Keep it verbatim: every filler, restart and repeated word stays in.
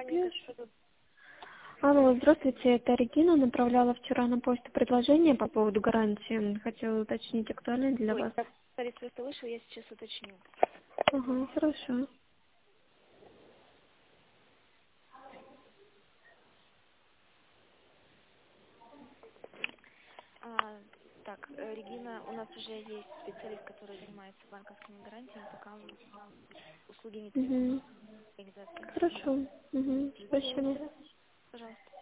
Бьешь? Алло, здравствуйте, это Регина. Направляла вчера на почту предложение по поводу гарантии. Хотела уточнить, актуально для Ой, вас. так, старец просто вышел, я сейчас уточню. Ага, хорошо. А, так, э, Регина, у нас уже есть специалист, который занимается банковскими гарантиями, пока м, услуги не требуются Угу. организации. Хорошо. Угу. Спасибо. Пожалуйста.